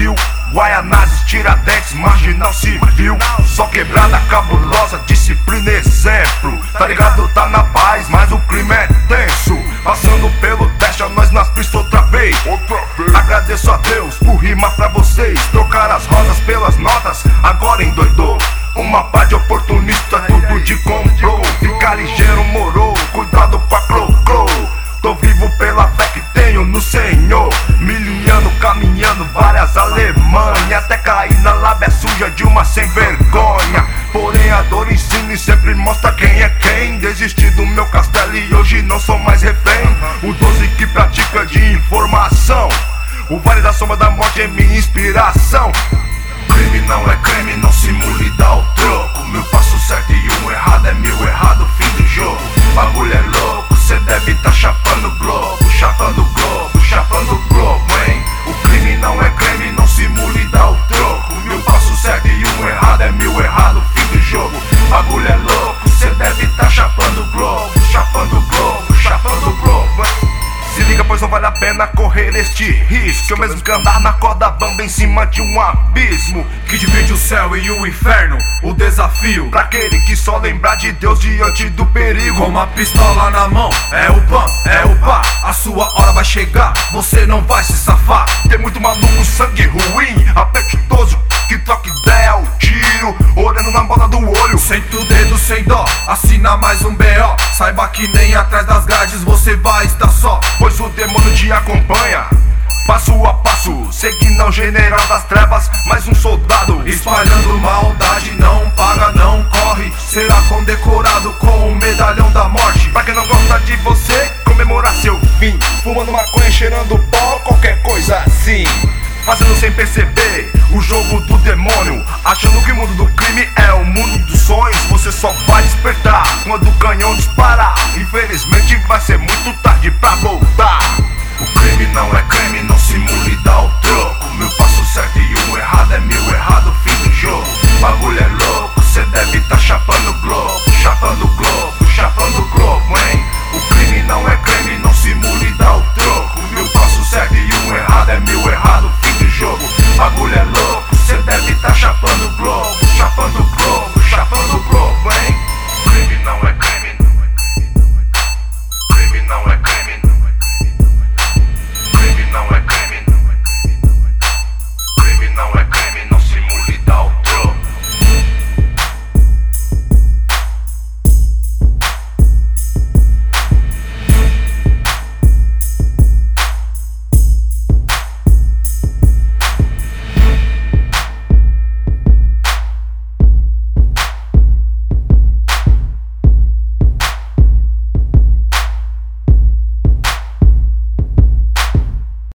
Brasil. Guaianazes, Tiradentes, Marginal Civil. Só quebrada cabulosa, disciplina exemplo. Tá ligado, tá na paz, mas o crime é tenso. Passando pelo teste, a nós nas pistas outra vez. Agradeço a Deus por rimar pra vocês. Trocar as rosas pelas notas, agora endoidou. Uma pá de oportunista, tudo de comprou. Fica ligeiro, moro, cuidado com a clô-clô. Tô vivo pela fé que tenho no Senhor. Miliano caminhando várias Alemanha, até cair na lábia suja de uma sem vergonha. Porém a dor ensina e sempre mostra quem é quem. Desisti do meu castelo e hoje não sou mais refém. O 12 que pratico é de informação. O Vale da Sombra da Morte é minha inspiração. Crime não é crime, não simule e dá o troco. Meu passo certo e um errado é mil errado, fim do jogo. Bagulho é louco, cê deve tá chapando o globo. Chapando o globo, chapando o globo, hein. O crime não é crime, não simule e dá o troco. Meu passo certo e um errado é mil errado, fim do jogo. Bagulho é louco, cê deve tá chapando o globo. Chapando o globo, chapando o globo, hein. Se liga, pois não vale a pena correr este risco. Eu mesmo que andar na corda bamba em cima de um abismo que divide o céu e o inferno, o desafio pra aquele que só lembrar de Deus diante do perigo. Com uma pistola na mão, é o pão, é o pá. A sua hora vai chegar, você não vai se safar. Tem muito maluco, sangue ruim, apetitoso, que troca ideia, o tiro, olhando na bola do olho. Senta o dedo sem dó, assina mais um B.O. Saiba que nem atrás das grades você vai estar só, pois o demônio te acompanha passo a passo, seguindo ao general das trevas, mais um soldado. Espalhando maldade, não paga, não corre. Será condecorado com o medalhão da morte. Pra quem não gosta de você, comemorar seu fim, fumando maconha, cheirando pó, qualquer coisa assim. Fazendo sem perceber o jogo do demônio, achando que o mundo do crime é o mundo dos sonhos. Você só vai despertar quando o canhão disparar. Infelizmente vai ser muito tarde pra voltar.